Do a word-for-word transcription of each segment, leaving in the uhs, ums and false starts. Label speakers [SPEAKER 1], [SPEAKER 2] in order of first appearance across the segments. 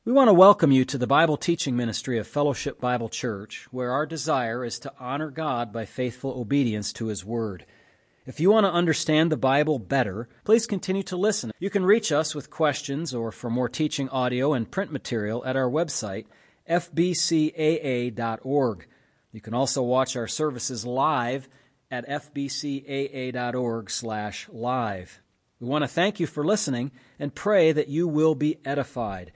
[SPEAKER 1] We want to welcome you to the Bible teaching ministry of Fellowship Bible Church, where our desire is to honor God by faithful obedience to His Word. If you want to understand the Bible better, please continue to listen. You can reach us with questions or for more teaching audio and print material at our website, f b c a a dot org. You can also watch our services live at f b c a a dot org slash live. We want to thank you for listening and pray that you will be edified.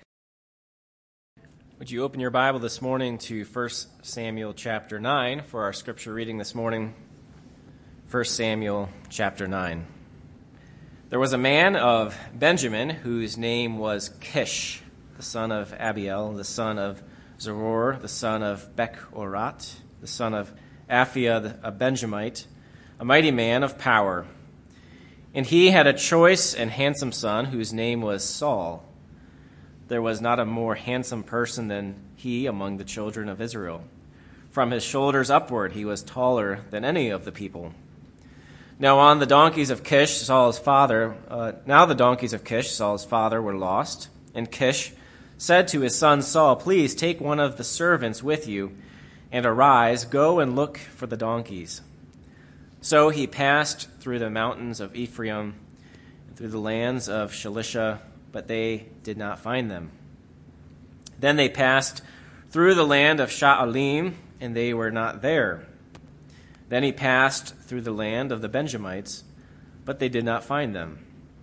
[SPEAKER 2] Would you open your Bible this morning to First Samuel chapter nine for our scripture reading this morning? First Samuel chapter nine. There was a man of Benjamin whose name was Kish, the son of Abiel, the son of Zeror, the son of Bechorat, the son of Aphiah, a Benjamite, a mighty man of power. And he had a choice and handsome son whose name was Saul. There was not a more handsome person than he among the children of Israel. From his shoulders upward he was taller than any of the people. Now on the donkeys of Kish, Saul's father, uh, now the donkeys of Kish, Saul's father, were lost. And Kish said to his son Saul, "Please take one of the servants with you, and arise, go and look for the donkeys." So he passed through the mountains of Ephraim, and through the lands of Shalisha, but they did not find them. Then they passed through the land of Sha'alim, and they were not there. Then he passed through the land of the Benjamites, but they did not find them.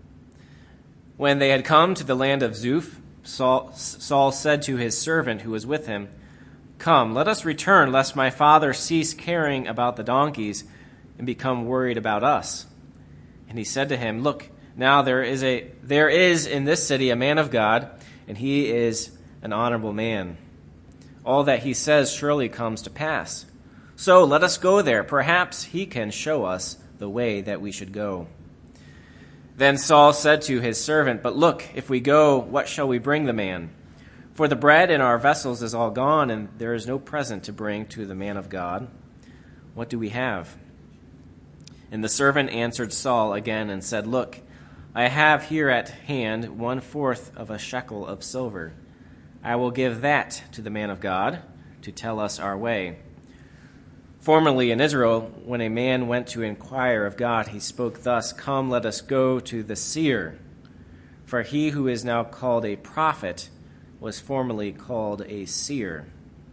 [SPEAKER 2] When they had come to the land of Zuph, Saul, Saul said to his servant who was with him, "Come, let us return, lest my father cease caring about the donkeys and become worried about us." And he said to him, "Look, now there is a there is in this city a man of God, and he is an honorable man. All that he says surely comes to pass. So let us go there. Perhaps he can show us the way that we should go." Then Saul said to his servant, "But look, if we go, what shall we bring the man? For the bread in our vessels is all gone, and there is no present to bring to the man of God. What do we have?" And the servant answered Saul again and said, "Look, I have here at hand one-fourth of a shekel of silver. I will give that to the man of God to tell us our way." Formerly in Israel, when a man went to inquire of God, he spoke thus, "Come, let us go to the seer." For he who is now called a prophet was formerly called a seer.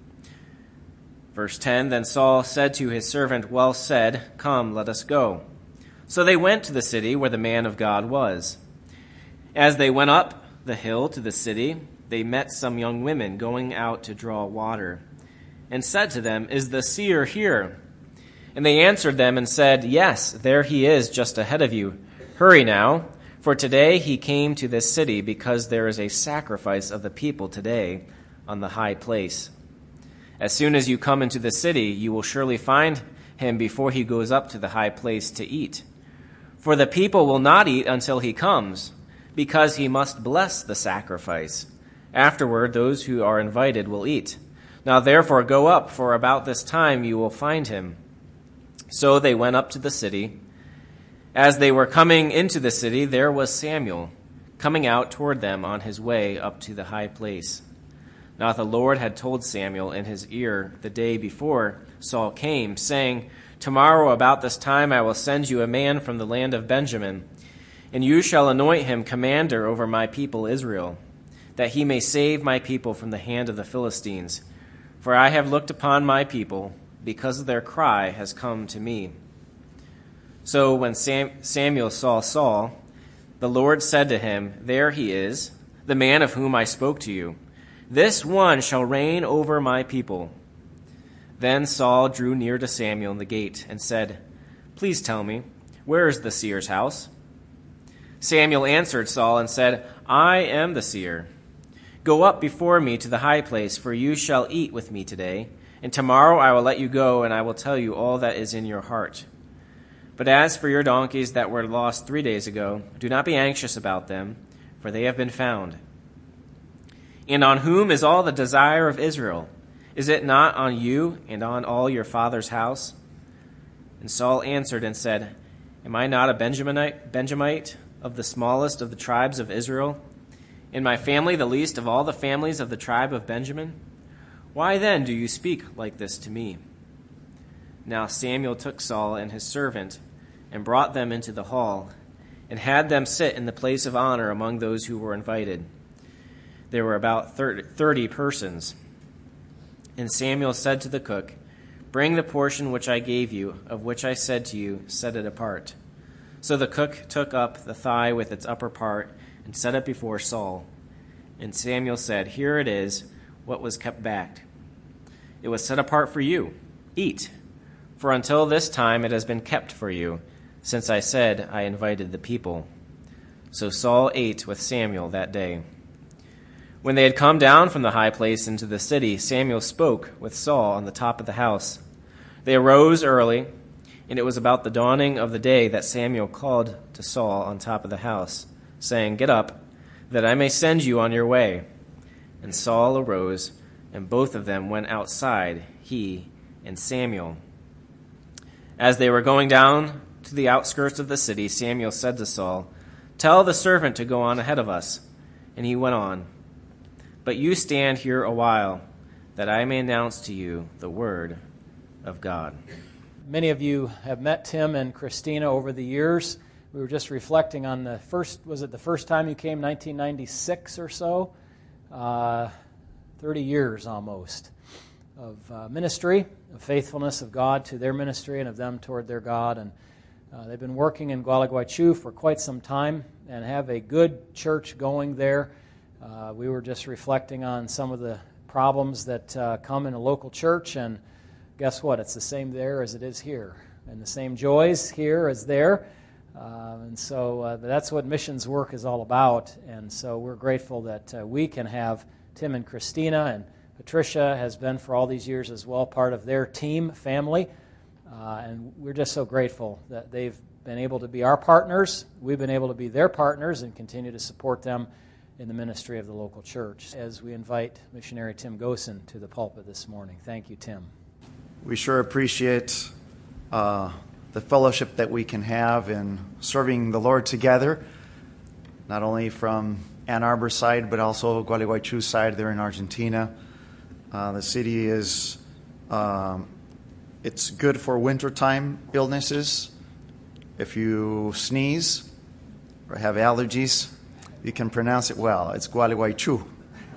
[SPEAKER 2] Verse ten, Then Saul said to his servant, "Well said, come, let us go." So they went to the city where the man of God was. As they went up the hill to the city, they met some young women going out to draw water, and said to them, "Is the seer here?" And they answered them and said, "Yes, there he is just ahead of you. Hurry now, for today he came to this city because there is a sacrifice of the people today on the high place. As soon as you come into the city, you will surely find him before he goes up to the high place to eat. For the people will not eat until he comes, because he must bless the sacrifice. Afterward, those who are invited will eat. Now therefore go up, for about this time you will find him." So they went up to the city. As they were coming into the city, there was Samuel coming out toward them on his way up to the high place. Now the Lord had told Samuel in his ear the day before Saul came, saying, "Tomorrow about this time I will send you a man from the land of Benjamin, and you shall anoint him commander over my people Israel, that he may save my people from the hand of the Philistines. For I have looked upon my people, because their cry has come to me." So when Sam- Samuel saw Saul, the Lord said to him, "There he is, the man of whom I spoke to you. This one shall reign over my people." Then Saul drew near to Samuel in the gate and said, "Please tell me, where is the seer's house?" Samuel answered Saul and said, "I am the seer. Go up before me to the high place, for you shall eat with me today, and tomorrow I will let you go, and I will tell you all that is in your heart. But as for your donkeys that were lost three days ago, do not be anxious about them, for they have been found. And on whom is all the desire of Israel? Is it not on you and on all your father's house?" And Saul answered and said, "Am I not a Benjaminite, Benjamite of the smallest of the tribes of Israel? In my family, the least of all the families of the tribe of Benjamin? Why then do you speak like this to me?" Now Samuel took Saul and his servant and brought them into the hall and had them sit in the place of honor among those who were invited. There were about thirty persons. And Samuel said to the cook, "Bring the portion which I gave you, of which I said to you, set it apart." So the cook took up the thigh with its upper part and set it before Saul. And Samuel said, "Here it is, what was kept back. It was set apart for you. Eat, for until this time it has been kept for you, since I said I invited the people." So Saul ate with Samuel that day. When they had come down from the high place into the city, Samuel spoke with Saul on the top of the house. They arose early, and it was about the dawning of the day that Samuel called to Saul on top of the house, saying, "Get up, that I may send you on your way." And Saul arose, and both of them went outside, he and Samuel. As they were going down to the outskirts of the city, Samuel said to Saul, "Tell the servant to go on ahead of us." And he went on. "But you stand here a while, that I may announce to you the word of God."
[SPEAKER 1] Many of you have met Tim and Christina over the years. We were just reflecting on the first, was it the first time you came, nineteen ninety-six or so? Uh, thirty years almost of uh, ministry, of faithfulness of God to their ministry and of them toward their God. And uh, they've been working in Gualeguaychú for quite some time and have a good church going there. Uh, we were just reflecting on some of the problems that uh, come in a local church, and guess what? It's the same there as it is here, and the same joys here as there. Uh, and so uh, that's what missions work is all about. And so we're grateful that uh, we can have Tim and Christina, and Patricia has been for all these years as well, part of their team family. Uh, and we're just so grateful that they've been able to be our partners. We've been able to be their partners and continue to support them in the ministry of the local church as we invite missionary Tim Gosen to the pulpit this morning. Thank you, Tim.
[SPEAKER 3] We sure appreciate uh, the fellowship that we can have in serving the Lord together, not only from Ann Arbor side, but also Gualeguaychú side there in Argentina. Uh, the city is, um, it's good for wintertime illnesses. If you sneeze or have allergies, you can pronounce it well. It's Gualeguaychú.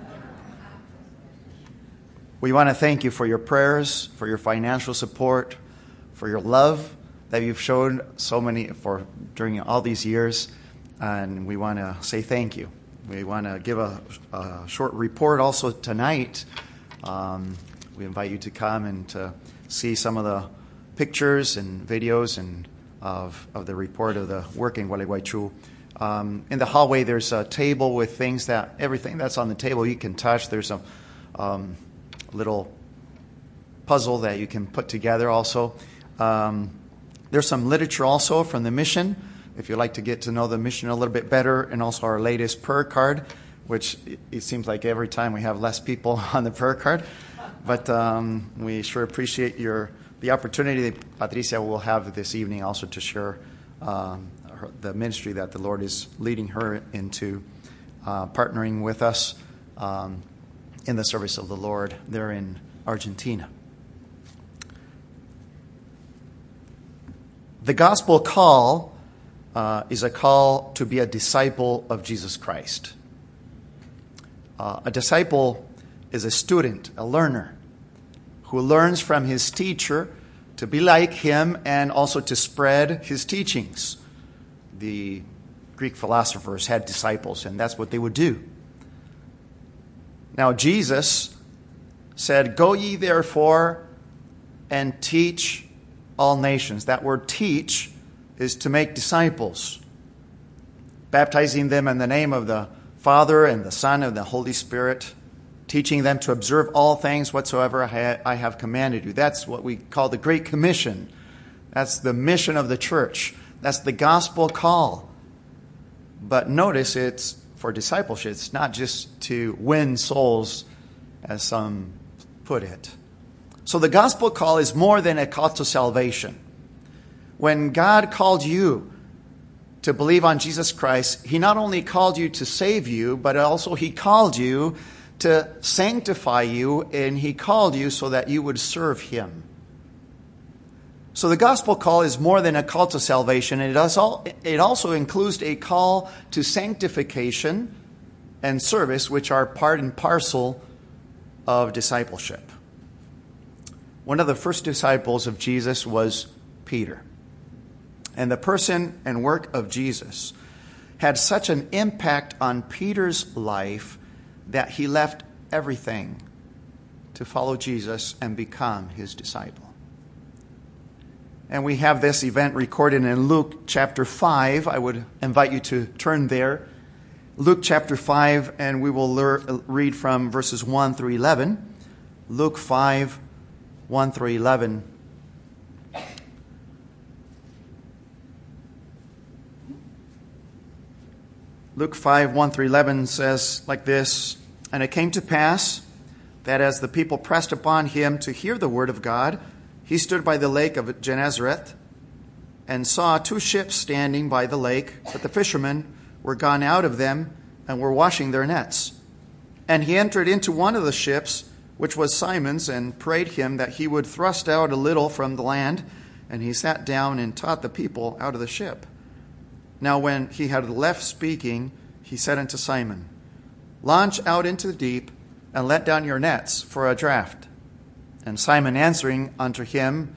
[SPEAKER 3] We want to thank you for your prayers, for your financial support, for your love that you've shown so many for during all these years, and we want to say thank you. We want to give a, a short report also tonight. Um, we invite you to come and to see some of the pictures and videos and of of the report of the work in Gualeguaychú. Um, in the hallway, there's a table with things that everything that's on the table you can touch. There's a um, little puzzle that you can put together also. Um, there's some literature also from the mission, if you'd like to get to know the mission a little bit better, and also our latest prayer card, which it, it seems like every time we have less people on the prayer card. But um, we sure appreciate your the opportunity that Patricia will have this evening also to share um, her, the ministry that the Lord is leading her into, uh, partnering with us um, in the service of the Lord there in Argentina. The gospel call uh, is a call to be a disciple of Jesus Christ. Uh, a disciple is a student, a learner, who learns from his teacher to be like him and also to spread his teachings. The Greek philosophers had disciples, and that's what they would do. Now, Jesus said, "Go ye therefore and teach all nations." That word teach is to make disciples, baptizing them in the name of the Father and the Son and the Holy Spirit, teaching them to observe all things whatsoever I have commanded you. That's what we call the Great Commission. That's the mission of the church. That's the gospel call. But notice it's for discipleship. It's not just to win souls, as some put it. So the gospel call is more than a call to salvation. When God called you to believe on Jesus Christ, he not only called you to save you, but also he called you to sanctify you, and he called you so that you would serve him. So the gospel call is more than a call to salvation. It, does all, it also includes a call to sanctification and service, which are part and parcel of discipleship. One of the first disciples of Jesus was Peter. And the person and work of Jesus had such an impact on Peter's life that he left everything to follow Jesus and become his disciple. And we have this event recorded in Luke chapter five. I would invite you to turn there. Luke chapter five, and we will lear, read from verses one through eleven. Luke five, one through eleven. Luke five, one through eleven says like this, "And it came to pass that as the people pressed upon him to hear the word of God, he stood by the lake of Gennesaret and saw two ships standing by the lake, but the fishermen were gone out of them and were washing their nets. And he entered into one of the ships, which was Simon's, and prayed him that he would thrust out a little from the land. And he sat down and taught the people out of the ship. Now when he had left speaking, he said unto Simon, Launch out into the deep, and let down your nets for a draught. And Simon answering unto him,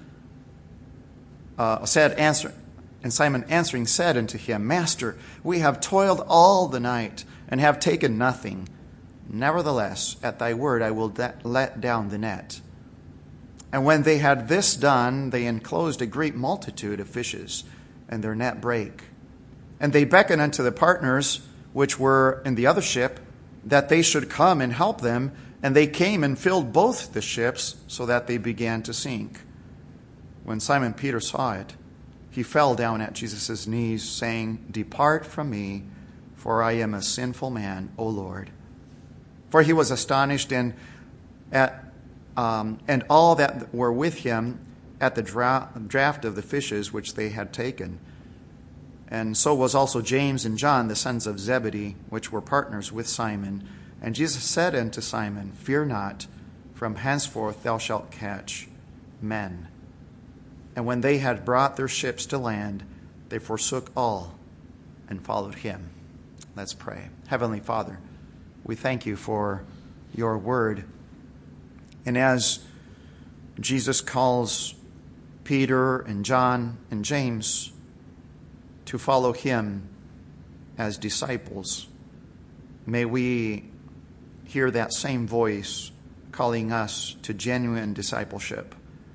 [SPEAKER 3] uh, said, answer, and Simon answering said unto him, Master, we have toiled all the night, and have taken nothing. Nevertheless, at thy word I will da- let down the net. And when they had this done, they enclosed a great multitude of fishes, and their net brake. And they beckoned unto the partners which were in the other ship, that they should come and help them. And they came and filled both the ships, so that they began to sink. When Simon Peter saw it, he fell down at Jesus' knees, saying, Depart from me, for I am a sinful man, O Lord. For he was astonished, and at um, and all that were with him at the dra- draught of the fishes which they had taken. And so was also James and John, the sons of Zebedee, which were partners with Simon. And Jesus said unto Simon, Fear not, from henceforth thou shalt catch men. And when they had brought their ships to land, they forsook all and followed him." Let's pray. Heavenly Father, we thank you for your word. And as Jesus calls Peter and John and James to follow him as disciples, may we hear that same voice calling us to genuine discipleship,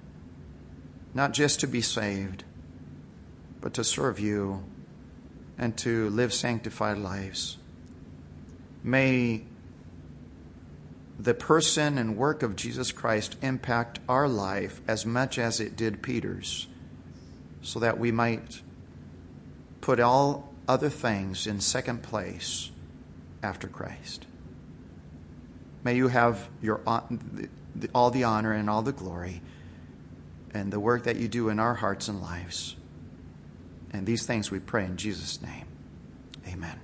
[SPEAKER 3] not just to be saved, but to serve you and to live sanctified lives. May the person and work of Jesus Christ impact our life as much as it did Peter's, so that we might put all other things in second place after Christ. May you have your all the honor and all the glory and the work that you do in our hearts and lives. And these things we pray in Jesus' name. Amen.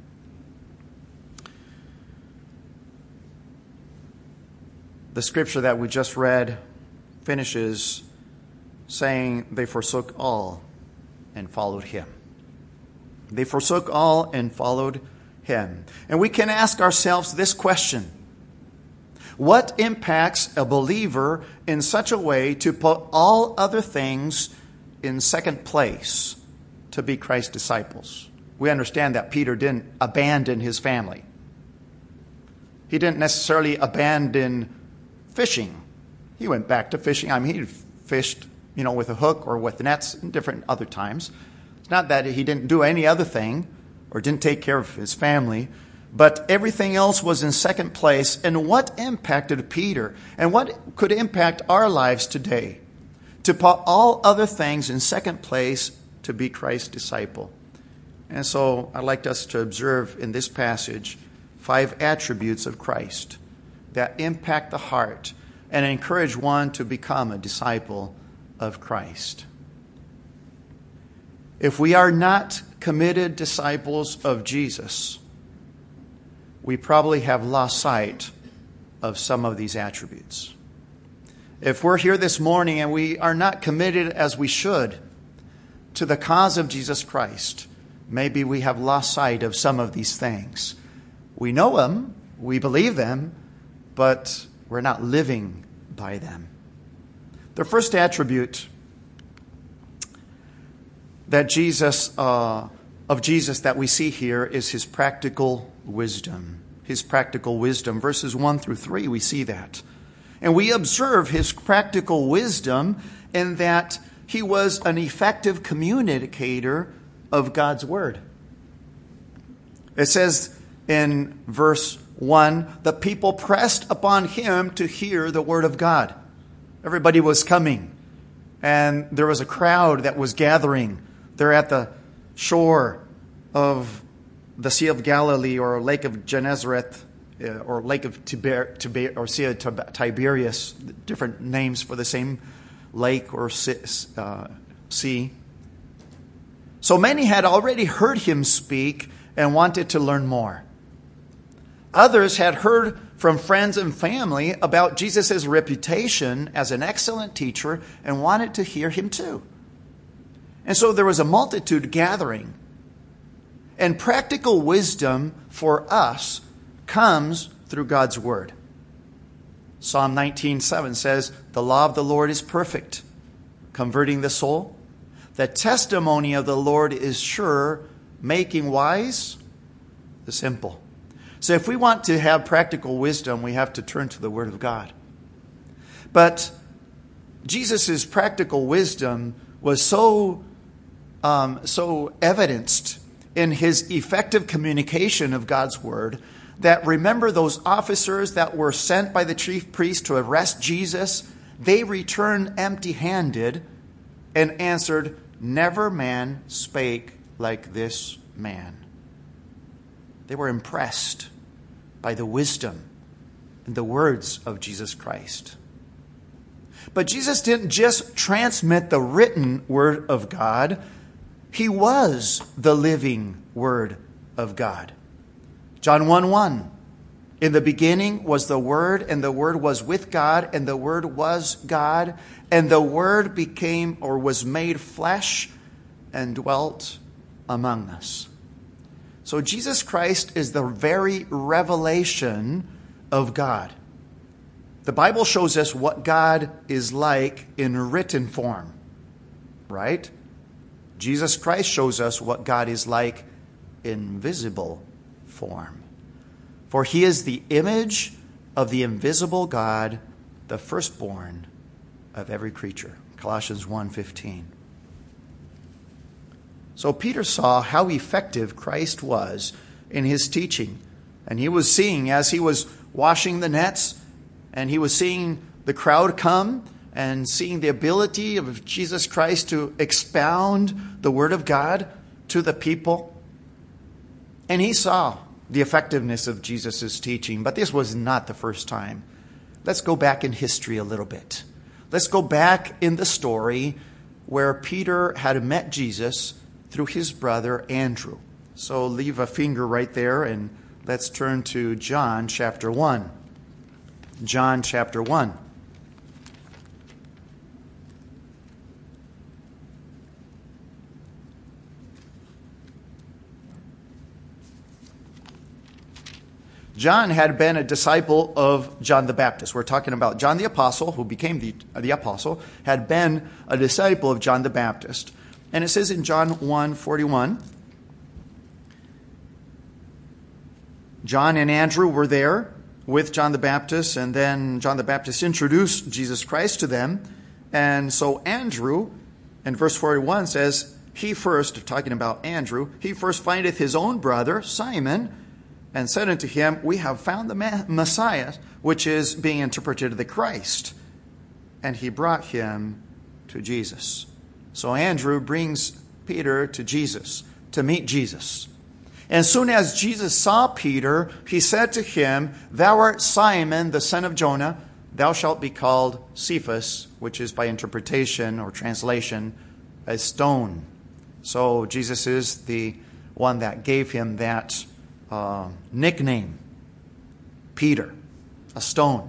[SPEAKER 3] The scripture that we just read finishes saying they forsook all and followed him. They forsook all and followed him. And we can ask ourselves this question: what impacts a believer in such a way to put all other things in second place to be Christ's disciples? We understand that Peter didn't abandon his family. He didn't necessarily abandon fishing. He went back to fishing. I mean, he fished, you know, with a hook or with nets in different other times. It's not that he didn't do any other thing or didn't take care of his family, but everything else was in second place. And what impacted Peter and what could impact our lives today? To put all other things in second place to be Christ's disciple. And so I'd like us to observe in this passage five attributes of Christ that impact the heart and encourage one to become a disciple of Christ. If we are not committed disciples of Jesus, we probably have lost sight of some of these attributes. If we're here this morning and we are not committed as we should to the cause of Jesus Christ, maybe we have lost sight of some of these things. We know them, we believe them, but we're not living by them. The first attribute that Jesus, uh, of Jesus that we see here is his practical wisdom. His practical wisdom. Verses one through three, we see that. And we observe his practical wisdom in that he was an effective communicator of God's word. It says in verse one, the people pressed upon him to hear the word of God. Everybody was coming, and there was a crowd that was gathering. They're at the shore of the Sea of Galilee, or Lake of Gennesaret, uh, or Lake of Tiber, Tiber, or Sea of Tiberias, different names for the same lake or uh, sea. So many had already heard him speak and wanted to learn more. Others had heard from friends and family about Jesus' reputation as an excellent teacher and wanted to hear him too. And so there was a multitude gathering. And practical wisdom for us comes through God's word. Psalm nineteen seven says, the law of the Lord is perfect, converting the soul. The testimony of the Lord is sure, making wise the simple. So if we want to have practical wisdom, we have to turn to the word of God. But Jesus' practical wisdom was so, um, so evidenced in his effective communication of God's word that, remember, those officers that were sent by the chief priest to arrest Jesus, they returned empty-handed and answered, never man spake like this man. They were impressed by the wisdom and the words of Jesus Christ. But Jesus didn't just transmit the written word of God. He was the living word of God. John one one, in the beginning was the Word, and the Word was with God, and the Word was God, and the Word became or was made flesh and dwelt among us. So Jesus Christ is the very revelation of God. The Bible shows us what God is like in written form, right? Jesus Christ shows us what God is like in visible form. For he is the image of the invisible God, the firstborn of every creature. Colossians one fifteen. So Peter saw how effective Christ was in his teaching. And he was seeing, as he was washing the nets, and he was seeing the crowd come, and seeing the ability of Jesus Christ to expound the word of God to the people. And he saw the effectiveness of Jesus' teaching. But this was not the first time. Let's go back in history a little bit. Let's go back in the story where Peter had met Jesus through his brother Andrew. So leave a finger right there and let's turn to John chapter one. John chapter one. John had been a disciple of John the Baptist. We're talking about John the Apostle, who became the, the apostle, had been a disciple of John the Baptist. And it says in John one forty-one, John and Andrew were there with John the Baptist, and then John the Baptist introduced Jesus Christ to them. And so Andrew, in verse forty-one, says, he first, talking about Andrew, he first findeth his own brother, Simon, and said unto him, we have found the Messiah, which is being interpreted the Christ. And he brought him to Jesus. So Andrew brings Peter to Jesus, to meet Jesus. And as soon as Jesus saw Peter, he said to him, thou art Simon, the son of Jonah. Thou shalt be called Cephas, which is by interpretation or translation, a stone. So Jesus is the one that gave him that uh, nickname, Peter, a stone.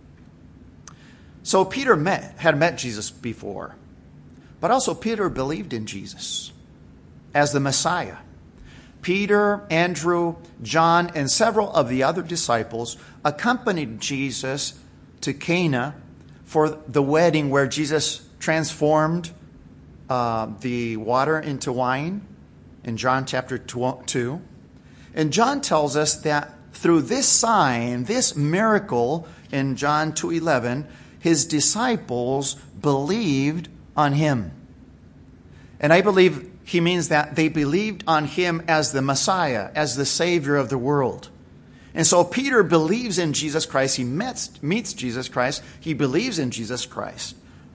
[SPEAKER 3] So Peter met, had met Jesus before, but also Peter believed in Jesus as the Messiah. Peter, Andrew, John, and several of the other disciples accompanied Jesus to Cana for the wedding where Jesus transformed uh, the water into wine in John chapter two. And John tells us that through this sign, this miracle in John two eleven, his disciples believed on him. And I believe he means that they believed on him as the Messiah, as the Savior of the world. And so Peter believes in Jesus Christ. He meets, meets Jesus Christ. He believes in Jesus Christ.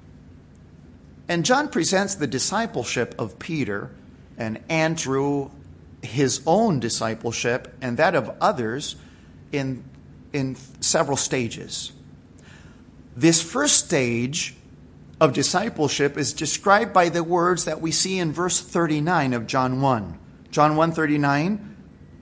[SPEAKER 3] And John presents the discipleship of Peter and Andrew, his own discipleship, and that of others in, in several stages. This first stage of discipleship is described by the words that we see in verse thirty-nine of John one. John one thirty-nine,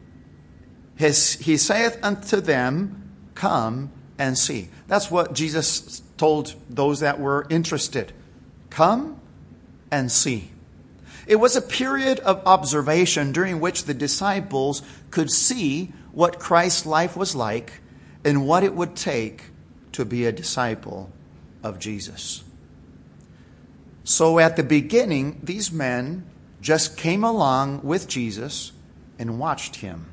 [SPEAKER 3] his, he saith unto them, come and see. That's what Jesus told those that were interested. Come and see. It was a period of observation during which the disciples could see what Christ's life was like and what it would take to be a disciple of Jesus. So at the beginning, these men just came along with Jesus and watched him.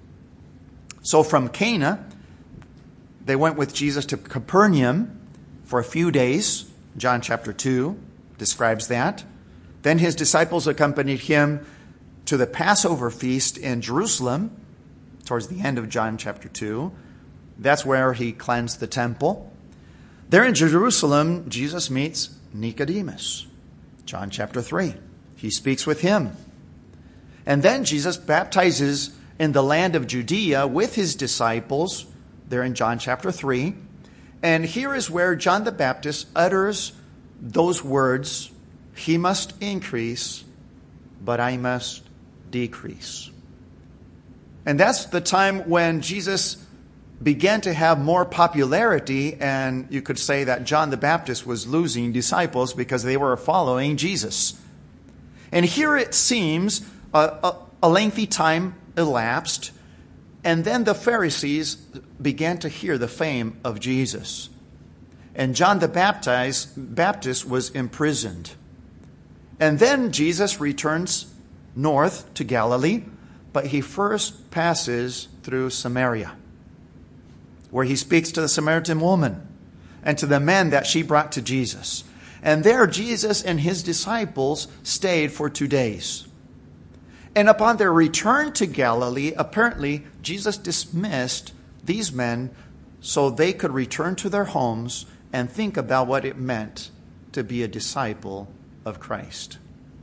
[SPEAKER 3] So from Cana, they went with Jesus to Capernaum for a few days. John chapter two describes that. Then his disciples accompanied him to the Passover feast in Jerusalem towards the end of John chapter two. That's where he cleansed the temple. There in Jerusalem, Jesus meets Nicodemus. John chapter three. He speaks with him. And then Jesus baptizes in the land of Judea with his disciples, there in John chapter three. And here is where John the Baptist utters those words, he must increase, but I must decrease. And that's the time when Jesus began to have more popularity, and you could say that John the Baptist was losing disciples because they were following Jesus. And here it seems a, a, a lengthy time elapsed, and then the Pharisees began to hear the fame of Jesus. And John the Baptist, Baptist was imprisoned. And then Jesus returns north to Galilee, but he first passes through Samaria, where he speaks to the Samaritan woman and to the men that she brought to Jesus. And there Jesus and his disciples stayed for two days. And upon their return to Galilee, apparently Jesus dismissed these men so they could return to their homes and think about what it meant to be a disciple of Christ.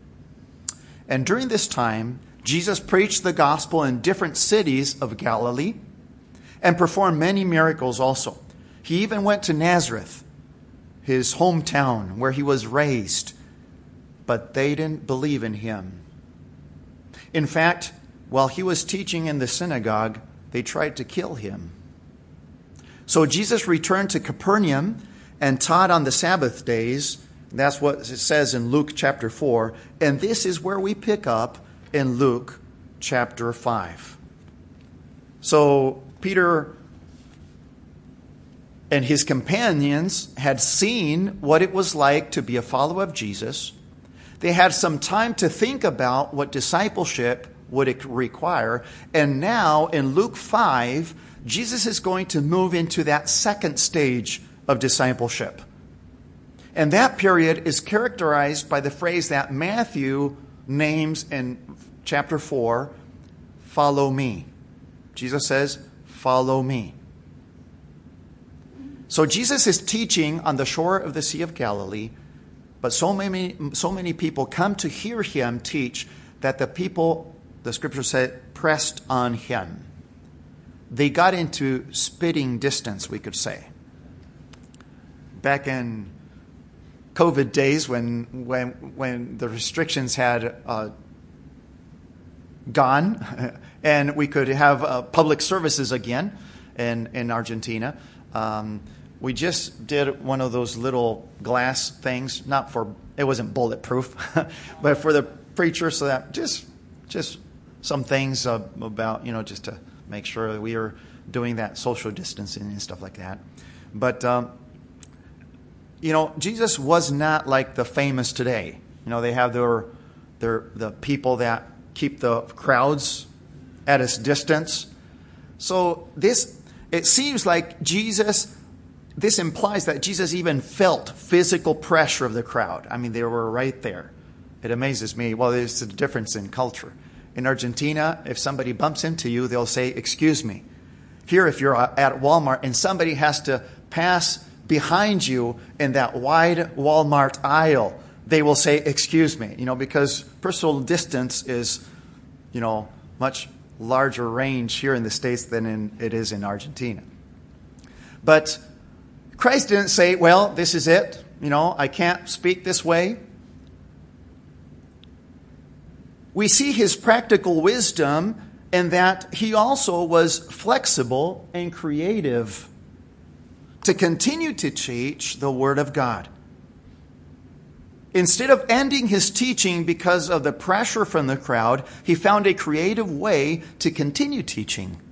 [SPEAKER 3] And during this time, Jesus preached the gospel in different cities of Galilee and performed many miracles also. He even went to Nazareth, his hometown, where he was raised, but they didn't believe in him. In fact, while he was teaching in the synagogue, they tried to kill him. So Jesus returned to Capernaum and taught on the Sabbath days. That's what it says in Luke chapter four. And this is where we pick up in Luke chapter five. So Peter and his companions had seen what it was like to be a follower of Jesus. They had some time to think about what discipleship would require. And now in Luke five, Jesus is going to move into that second stage of discipleship. And that period is characterized by the phrase that Matthew names in chapter four, follow me. Jesus says, follow me. So Jesus is teaching on the shore of the Sea of Galilee, but so many, so many people come to hear him teach that the people, the scripture said, pressed on him. They got into spitting distance, we could say. Back in COVID days, when when when the restrictions had uh, gone, and we could have uh, public services again in, in Argentina. Um, we just did one of those little glass things, not for, it wasn't bulletproof, but for the preacher, so that just just some things uh, about, you know, just to make sure that we are doing that social distancing and stuff like that. But, um, you know, Jesus was not like the famous today. You know, they have their, their the people that keep the crowds at a distance. So this, it seems like Jesus, this implies that Jesus even felt physical pressure of the crowd. I mean, they were right there. It amazes me. Well, there's a difference in culture. In Argentina, if somebody bumps into you, they'll say, "Excuse me." Here, if you're at Walmart and somebody has to pass behind you in that wide Walmart aisle, they will say, "Excuse me," you know, because personal distance is, you know, much larger range here in the States than in, it is in Argentina. But Christ didn't say, "Well, this is it. You know, I can't speak this way." We see his practical wisdom in that he also was flexible and creative to continue to teach the Word of God. Instead of ending his teaching because of the pressure from the crowd, he found a creative way to continue teaching.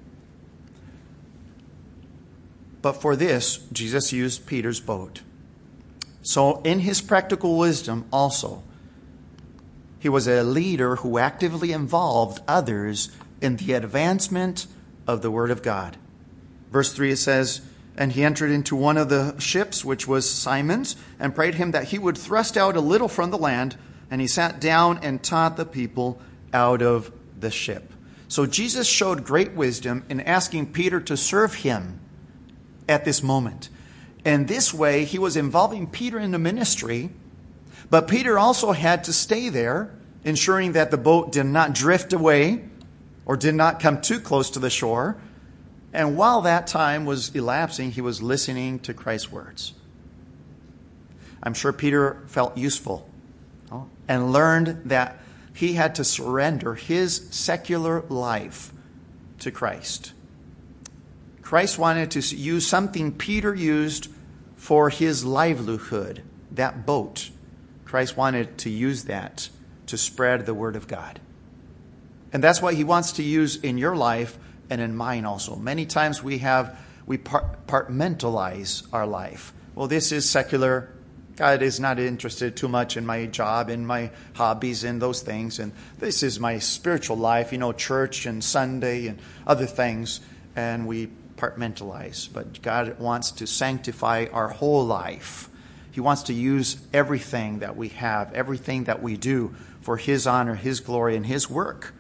[SPEAKER 3] But for this, Jesus used Peter's boat. So in his practical wisdom also, he was a leader who actively involved others in the advancement of the Word of God. Verse three, it says, "And he entered into one of the ships, which was Simon's, and prayed him that he would thrust out a little from the land. And he sat down and taught the people out of the ship." So Jesus showed great wisdom in asking Peter to serve him at this moment. In this way, he was involving Peter in the ministry, but Peter also had to stay there, ensuring that the boat did not drift away or did not come too close to the shore. And while that time was elapsing, he was listening to Christ's words. I'm sure Peter felt useful and learned that he had to surrender his secular life to Christ. Christ wanted to use something Peter used for his livelihood, that boat. Christ wanted to use that to spread the Word of God. And that's what he wants to use in your life and in mine also. Many times we have, we compartmentalize our life. Well, this is secular. God is not interested too much in my job, in my hobbies, and those things. And this is my spiritual life, you know, church and Sunday and other things. And we compartmentalize. But God wants to sanctify our whole life. He wants to use everything that we have, everything that we do for his honor, his glory, and his work.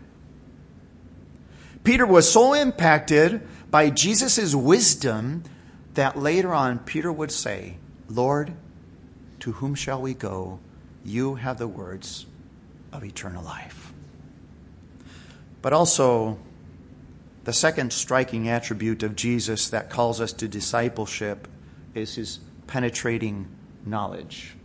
[SPEAKER 3] Peter was so impacted by Jesus' wisdom that later on Peter would say, "Lord, to whom shall we go? You have the words of eternal life." But also, the second striking attribute of Jesus that calls us to discipleship is his penetrating knowledge.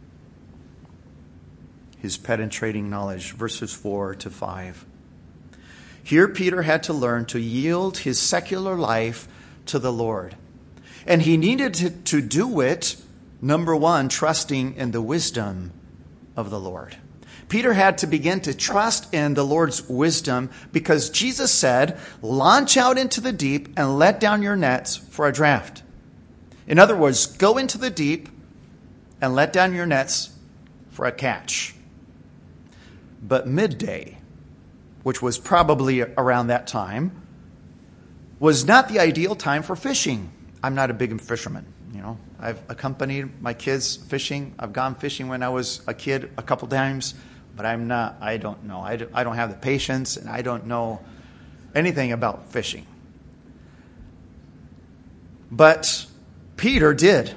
[SPEAKER 3] His penetrating knowledge, verses four to five. Here Peter had to learn to yield his secular life to the Lord. And he needed to, to do it, number one, trusting in the wisdom of the Lord. Peter had to begin to trust in the Lord's wisdom because Jesus said, "Launch out into the deep and let down your nets for a draft." In other words, go into the deep and let down your nets for a catch. But midday, which was probably around that time, was not the ideal time for fishing. I'm not a big fisherman, you know. I've accompanied my kids fishing. I've gone fishing when I was a kid a couple times, but I'm not, I don't know. I don't, I don't have the patience, and I don't know anything about fishing. But Peter did.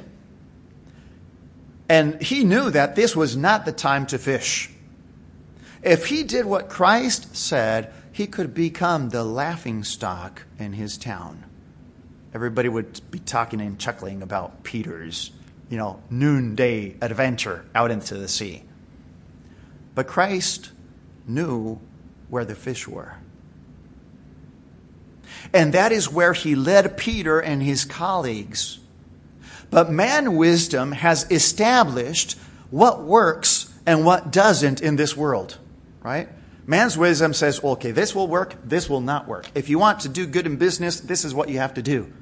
[SPEAKER 3] And he knew that this was not the time to fish. If he did what Christ said, he could become the laughingstock in his town. Everybody would be talking and chuckling about Peter's, you know, noonday adventure out into the sea. But Christ knew where the fish were. And that is where he led Peter and his colleagues. But man wisdom has established what works and what doesn't in this world, right? Man's wisdom says, okay, this will work, this will not work. If you want to do good in business, this is what you have to do.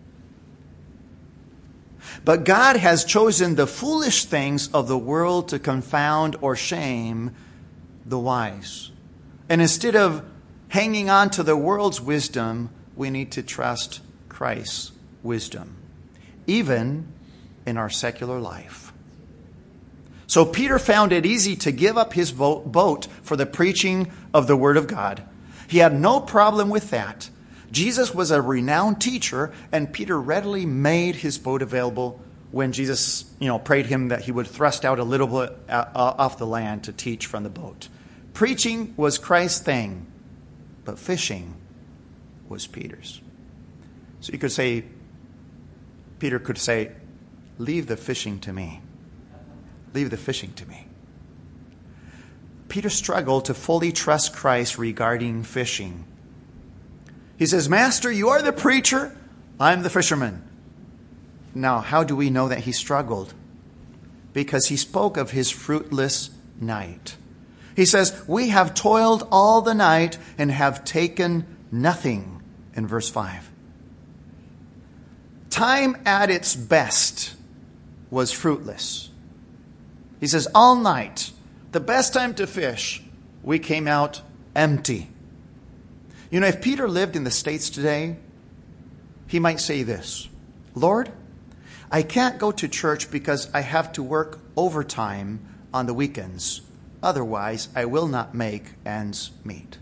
[SPEAKER 3] But God has chosen the foolish things of the world to confound or shame the wise. And instead of hanging on to the world's wisdom, we need to trust Christ's wisdom, even in our secular life. So Peter found it easy to give up his boat for the preaching of the Word of God. He had no problem with that. Jesus was a renowned teacher, and Peter readily made his boat available when Jesus, you know, prayed him that he would thrust out a little bit off the land to teach from the boat. Preaching was Christ's thing, but fishing was Peter's. So you could say, Peter could say, leave the fishing to me. Leave the fishing to me. Peter struggled to fully trust Christ regarding fishing. He says, Master, you are the preacher, I'm the fisherman. Now, how do we know that he struggled? Because he spoke of his fruitless night. He says, we have toiled all the night and have taken nothing, in verse five. Time at its best was fruitless. He says, all night, the best time to fish, we came out empty. You know, if Peter lived in the States today, he might say this, Lord, I can't go to church because I have to work overtime on the weekends. Otherwise, I will not make ends meet.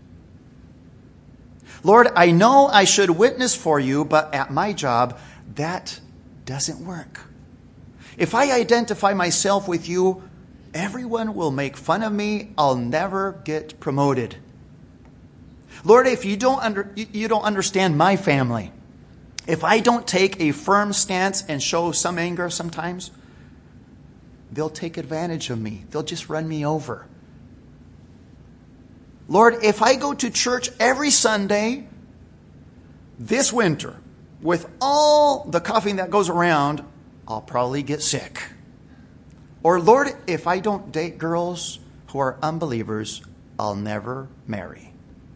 [SPEAKER 3] Lord, I know I should witness for you, but at my job, that doesn't work. If I identify myself with you, everyone will make fun of me. I'll never get promoted. Lord, if you don't under, you don't understand my family, if I don't take a firm stance and show some anger sometimes, they'll take advantage of me. They'll just run me over. Lord, if I go to church every Sunday this winter with all the coughing that goes around, I'll probably get sick. Or Lord, if I don't date girls who are unbelievers, I'll never marry.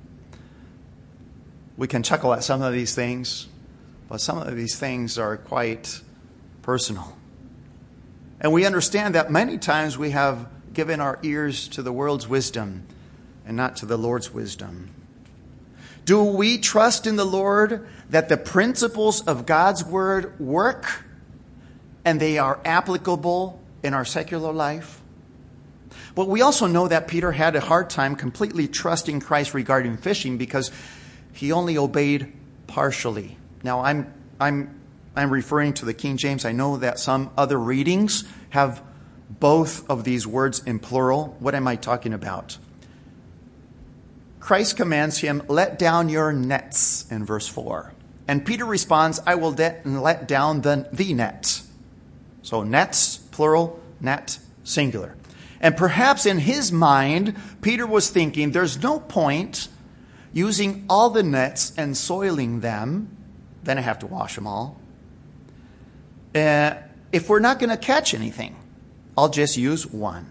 [SPEAKER 3] We can chuckle at some of these things, but some of these things are quite personal. And we understand that many times we have given our ears to the world's wisdom and not to the Lord's wisdom. Do we trust in the Lord that the principles of God's word work and they are applicable in our secular life? But we also know that Peter had a hard time completely trusting Christ regarding fishing because he only obeyed partially. Now, I'm I'm I'm referring to the King James. I know that some other readings have both of these words in plural. What am I talking about? Christ commands him, let down your nets, in verse four. And Peter responds, I will de- let down the, the net. So nets, plural, net, singular. And perhaps in his mind, Peter was thinking, there's no point using all the nets and soiling them. Then I have to wash them all. Uh, if we're not going to catch anything, I'll just use one.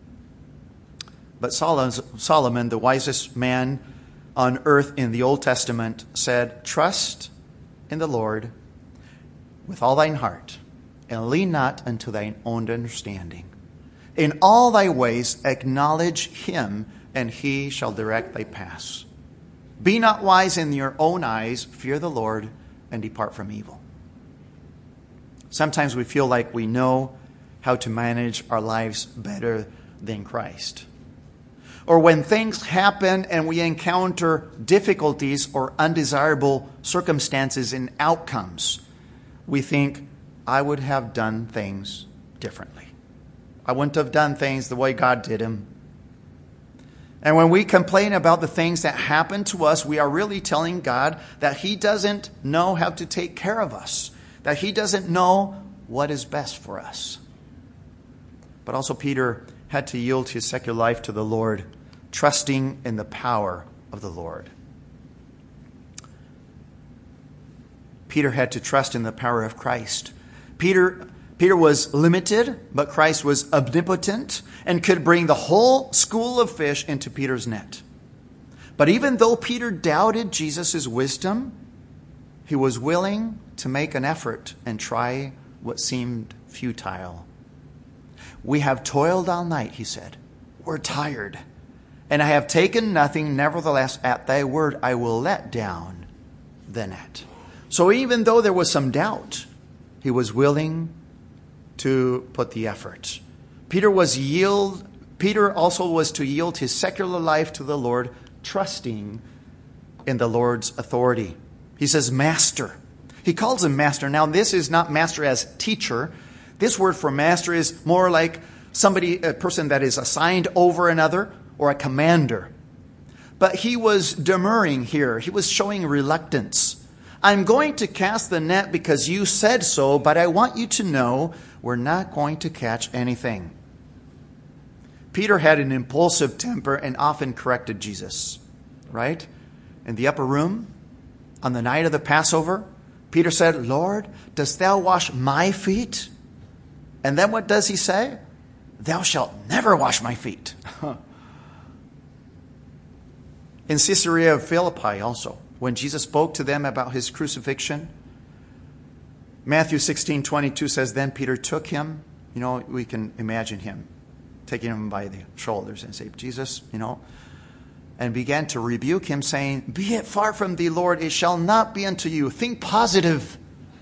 [SPEAKER 3] But Solomon, the wisest man on earth in the Old Testament, said, trust in the Lord with all thine heart, and lean not unto thine own understanding. In all thy ways acknowledge him, and he shall direct thy paths. Be not wise in your own eyes, fear the Lord, and depart from evil. Sometimes we feel like we know how to manage our lives better than Christ. Or when things happen and we encounter difficulties or undesirable circumstances and outcomes, we think, I would have done things differently. I wouldn't have done things the way God did them. And when we complain about the things that happen to us, we are really telling God that he doesn't know how to take care of us, that he doesn't know what is best for us. But also Peter had to yield his secular life to the Lord, trusting in the power of the Lord. Peter had to trust in the power of Christ. Peter, Peter was limited, but Christ was omnipotent and could bring the whole school of fish into Peter's net. But even though Peter doubted Jesus' wisdom, he was willing to make an effort and try what seemed futile. "We have toiled all night," he said. "We're tired. And I have taken nothing. Nevertheless, at thy word, I will let down the net." So even though there was some doubt, he was willing to put the effort. Peter was yield. Peter also was to yield his secular life to the Lord, trusting in the Lord's authority. He says, "Master." He calls him master. Now, this is not master as teacher. This word for master is more like somebody, a person that is assigned over another, or a commander. But he was demurring here. He was showing reluctance. "I'm going to cast the net because you said so, but I want you to know we're not going to catch anything." Peter had an impulsive temper and often corrected Jesus, right? In the upper room, on the night of the Passover, Peter said, "Lord, dost thou wash my feet?" And then what does he say? "Thou shalt never wash my feet." In Caesarea of Philippi also, when Jesus spoke to them about his crucifixion, Matthew sixteen twenty-two says, "Then Peter took him," you know, we can imagine him taking him by the shoulders and say, "Jesus," you know, and began to rebuke him, saying, "Be it far from thee, Lord, it shall not be unto you." Think positive.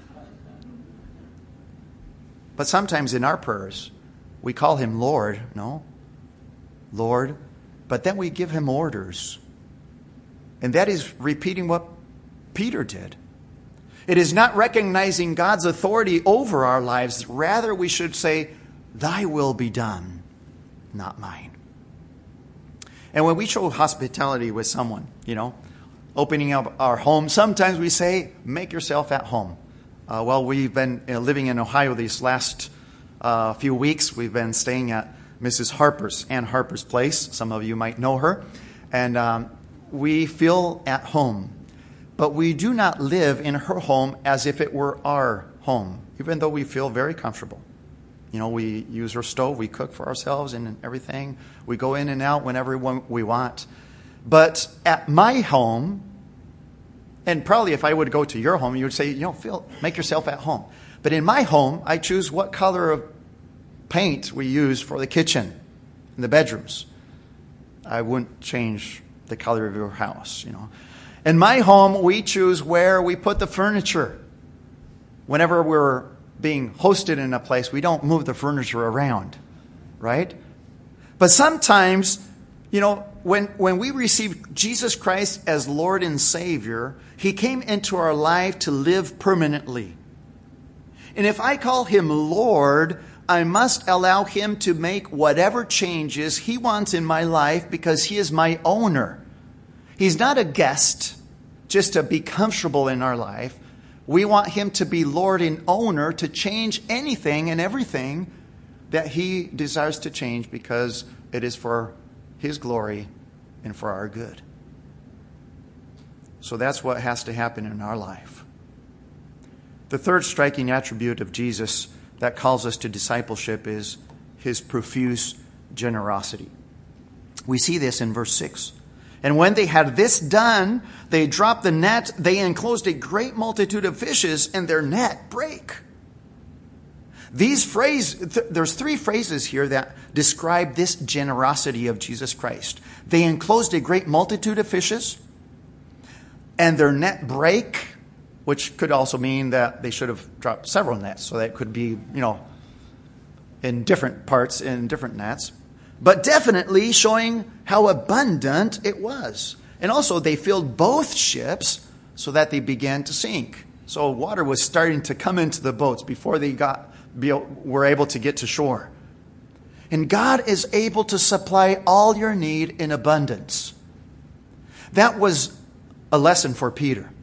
[SPEAKER 3] But sometimes in our prayers, we call him Lord, no, Lord, but then we give him orders. And that is repeating what Peter did. It is not recognizing God's authority over our lives. Rather, we should say, "Thy will be done, not mine." And when we show hospitality with someone, you know, opening up our home, sometimes we say, "Make yourself at home." Uh, well, we've been uh, living in Ohio these last uh, few weeks. We've been staying at Missus Harper's, Ann Harper's place. Some of you might know her. And um, we feel at home. But we do not live in her home as if it were our home, even though we feel very comfortable. You know, we use her stove, we cook for ourselves and everything. We go in and out whenever we want. But at my home, and probably if I would go to your home, you would say, you know, Phil, make yourself at home. But in my home, I choose what color of paint we use for the kitchen and the bedrooms. I wouldn't change the color of your house, you know. In my home, we choose where we put the furniture. Whenever we're being hosted in a place, we don't move the furniture around, right? But sometimes, you know, when, when we receive Jesus Christ as Lord and Savior, He came into our life to live permanently. And if I call Him Lord, I must allow Him to make whatever changes He wants in my life because He is my owner. He's not a guest just to be comfortable in our life. We want Him to be Lord and owner, to change anything and everything that He desires to change because it is for His glory and for our good. So that's what has to happen in our life. The third striking attribute of Jesus that calls us to discipleship is His profuse generosity. We see this in verse six. And when they had this done, they dropped the net, they enclosed a great multitude of fishes, and their net brake. These phrases, th- there's three phrases here that describe this generosity of Jesus Christ. They enclosed a great multitude of fishes, and their net brake, which could also mean that they should have dropped several nets, so that could be, you know, in different parts, in different nets. But definitely showing how abundant it was. And also they filled both ships so that they began to sink. So water was starting to come into the boats before they got be, were able to get to shore. And God is able to supply all your need in abundance. That was a lesson for Peter.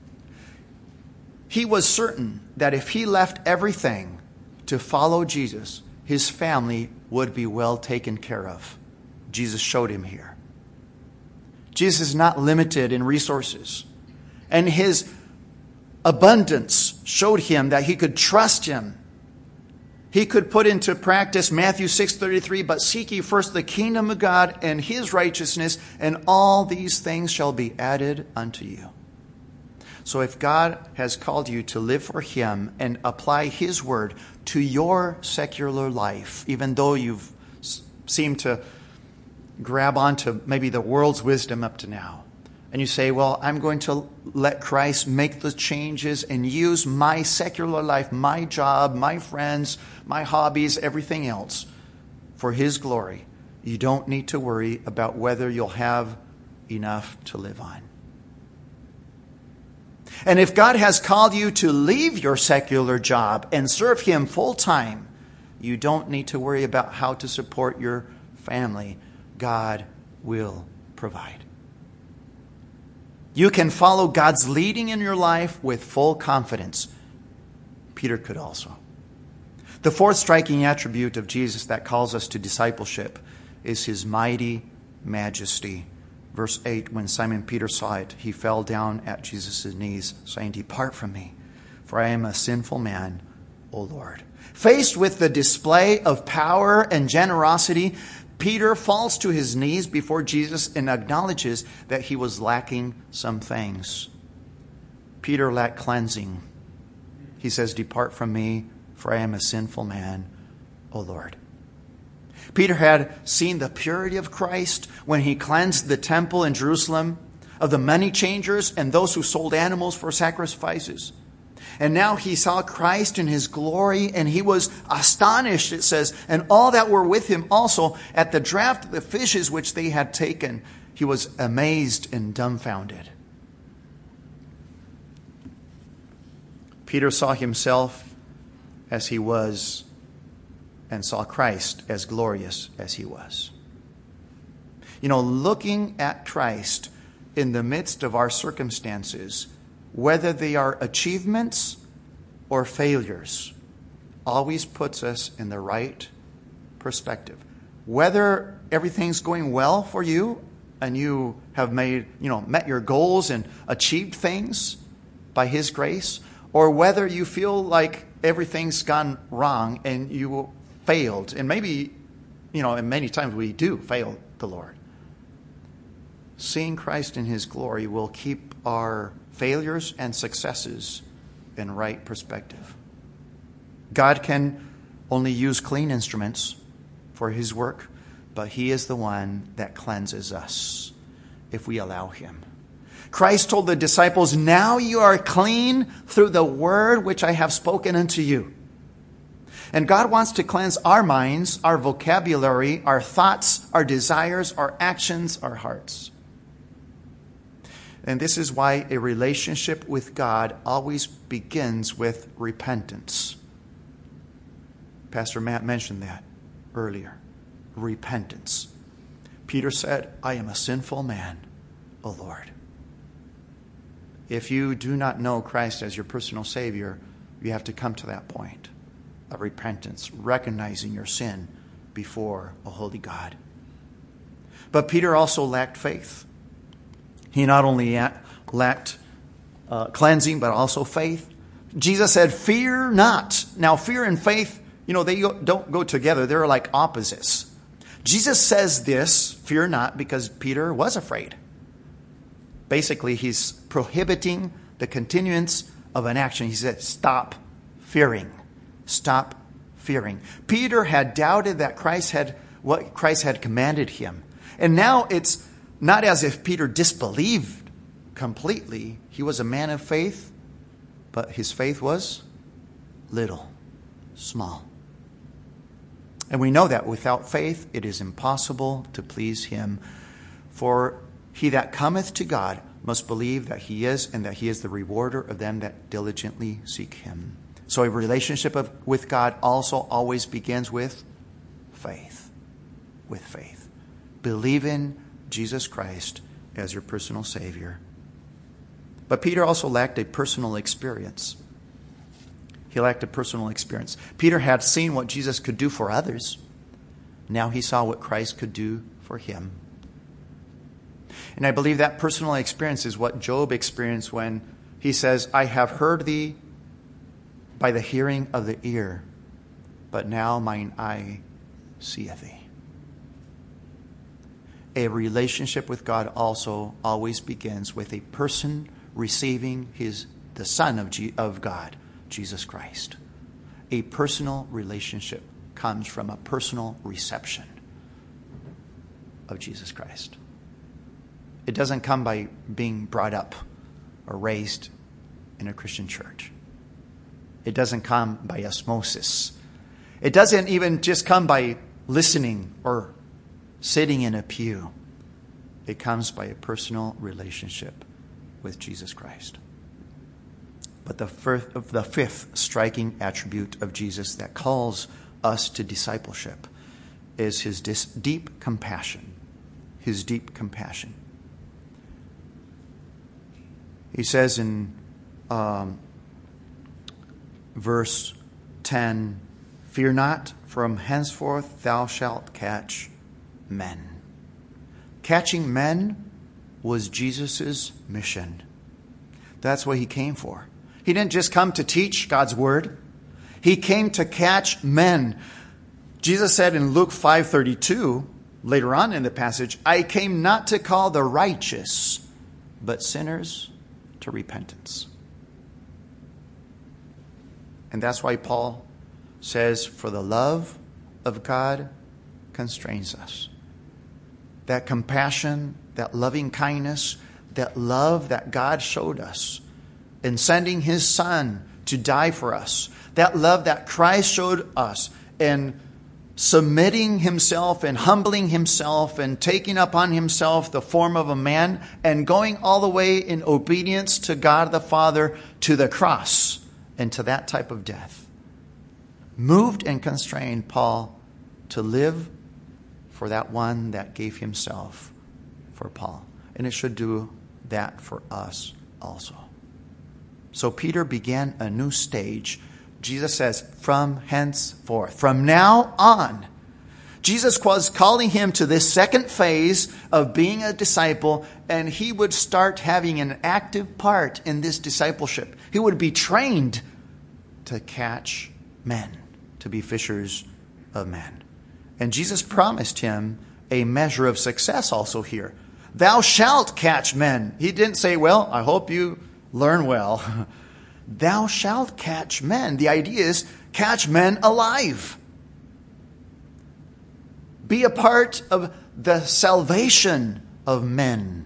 [SPEAKER 3] He was certain that if he left everything to follow Jesus, his family would be well taken care of. Jesus showed him here. Jesus is not limited in resources. And his abundance showed him that he could trust him. He could put into practice Matthew six thirty-three, but seek ye first the kingdom of God and his righteousness, and all these things shall be added unto you. So if God has called you to live for him and apply his word to your secular life, even though you've seemed to grab onto maybe the world's wisdom up to now, and you say, well, I'm going to let Christ make the changes and use my secular life, my job, my friends, my hobbies, everything else for his glory, you don't need to worry about whether you'll have enough to live on. And if God has called you to leave your secular job and serve him full time, you don't need to worry about how to support your family. God will provide. You can follow God's leading in your life with full confidence. Peter could also. The fourth striking attribute of Jesus that calls us to discipleship is his mighty majesty. Verse eight, when Simon Peter saw it, he fell down at Jesus' knees, saying, depart from me, for I am a sinful man, O Lord. Faced with the display of power and generosity, Peter falls to his knees before Jesus and acknowledges that he was lacking some things. Peter lacked cleansing. He says, depart from me, for I am a sinful man, O Lord. Peter had seen the purity of Christ when he cleansed the temple in Jerusalem of the money changers and those who sold animals for sacrifices. And now he saw Christ in his glory, and he was astonished, it says, and all that were with him also at the draught of the fishes which they had taken. He was amazed and dumbfounded. Peter saw himself as he was and saw Christ as glorious as he was. You know, looking at Christ in the midst of our circumstances, whether they are achievements or failures, always puts us in the right perspective. Whether everything's going well for you and you have made, you know, met your goals and achieved things by his grace, or whether you feel like everything's gone wrong and you failed, and maybe, you know, and many times we do fail the Lord. Seeing Christ in his glory will keep our failures and successes in right perspective. God can only use clean instruments for his work, but he is the one that cleanses us if we allow him. Christ told the disciples, now you are clean through the word which I have spoken unto you. And God wants to cleanse our minds, our vocabulary, our thoughts, our desires, our actions, our hearts. And this is why a relationship with God always begins with repentance. Pastor Matt mentioned that earlier. Repentance. Peter said, I am a sinful man, O Lord. If you do not know Christ as your personal Savior, you have to come to that point of repentance, recognizing your sin before a holy God. But Peter also lacked faith. He not only lacked uh, cleansing, but also faith. Jesus said, fear not. Now, fear and faith, you know, they don't go together. They're like opposites. Jesus says this, fear not, because Peter was afraid. Basically, he's prohibiting the continuance of an action. He said, stop fearing. Stop fearing. Peter had doubted that Christ had what Christ had commanded him. And now it's not as if Peter disbelieved completely. He was a man of faith, but his faith was little, small. And we know that without faith, it is impossible to please him. For he that cometh to God must believe that he is, and that he is the rewarder of them that diligently seek him. So a relationship of, with God also always begins with faith. With faith. Believe in Jesus Christ as your personal Savior. But Peter also lacked a personal experience. He lacked a personal experience. Peter had seen what Jesus could do for others. Now he saw what Christ could do for him. And I believe that personal experience is what Job experienced when he says, I have heard thee by the hearing of the ear, but now mine eye seeth thee. A relationship with God also always begins with a person receiving his the Son of, G, of God, Jesus Christ. A personal relationship comes from a personal reception of Jesus Christ. It doesn't come by being brought up or raised in a Christian church. It doesn't come by osmosis. It doesn't even just come by listening or sitting in a pew. It comes by a personal relationship with Jesus Christ. But the fifth, the fifth striking attribute of Jesus that calls us to discipleship is his dis, deep compassion. His deep compassion. He says in um, verse ten, fear not, from henceforth thou shalt catch men. Catching men was Jesus' mission. That's what he came for. He didn't just come to teach God's word. He came to catch men. Jesus said in Luke five thirty-two, later on in the passage, I came not to call the righteous, but sinners to repentance. And that's why Paul says, for the love of God constrains us. That compassion, that loving kindness, that love that God showed us in sending his Son to die for us. That love that Christ showed us in submitting himself and humbling himself and taking upon himself the form of a man and going all the way in obedience to God the Father to the cross and to that type of death. Moved and constrained Paul to live for that one that gave himself for Paul. And it should do that for us also. So Peter began a new stage. Jesus says, from henceforth, from now on. Jesus was calling him to this second phase of being a disciple, and he would start having an active part in this discipleship. He would be trained to catch men, to be fishers of men. And Jesus promised him a measure of success also here. Thou shalt catch men. He didn't say, well, I hope you learn well. Thou shalt catch men. The idea is catch men alive. Be a part of the salvation of men.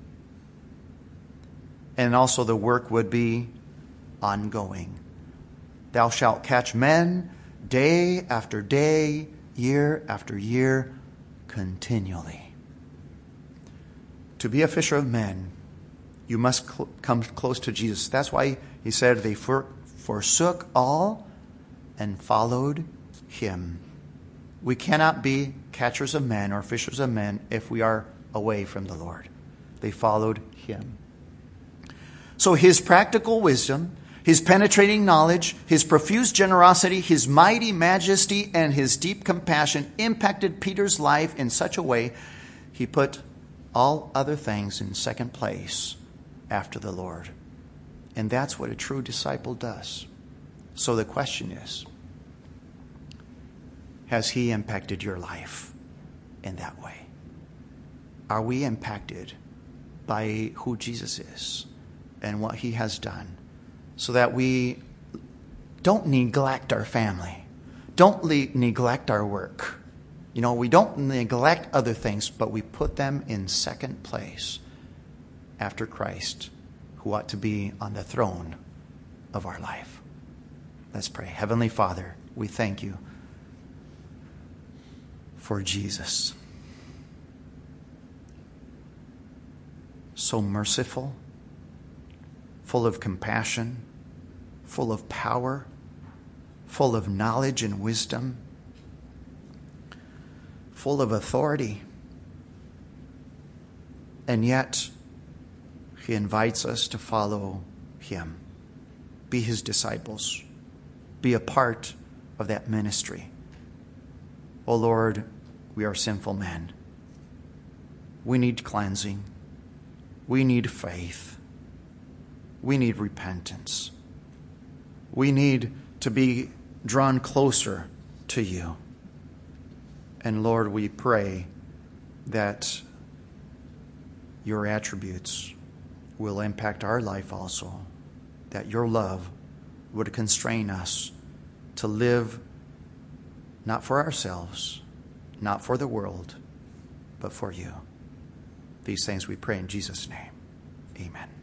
[SPEAKER 3] And also the work would be ongoing. Thou shalt catch men day after day, year after year, continually. To be a fisher of men, you must cl- come close to Jesus. That's why he said they for- forsook all and followed him. We cannot be catchers of men or fishers of men if we are away from the Lord. They followed him. So his practical wisdom, his penetrating knowledge, his profuse generosity, his mighty majesty, and his deep compassion impacted Peter's life in such a way he put all other things in second place after the Lord. And that's what a true disciple does. So the question is, has he impacted your life in that way? Are we impacted by who Jesus is and what he has done, so that we don't neglect our family, don't le- neglect our work? You know, we don't neglect other things, but we put them in second place after Christ, who ought to be on the throne of our life. Let's pray. Heavenly Father, we thank you for Jesus. So merciful, full of compassion, full of power, full of knowledge and wisdom, full of authority. And yet, he invites us to follow him, be his disciples, be a part of that ministry. Oh Lord, we are sinful men. We need cleansing. We need faith. We need repentance. We need to be drawn closer to you. And Lord, we pray that your attributes will impact our life also, that your love would constrain us to live not for ourselves, not for the world, but for you. These things we pray in Jesus' name. Amen.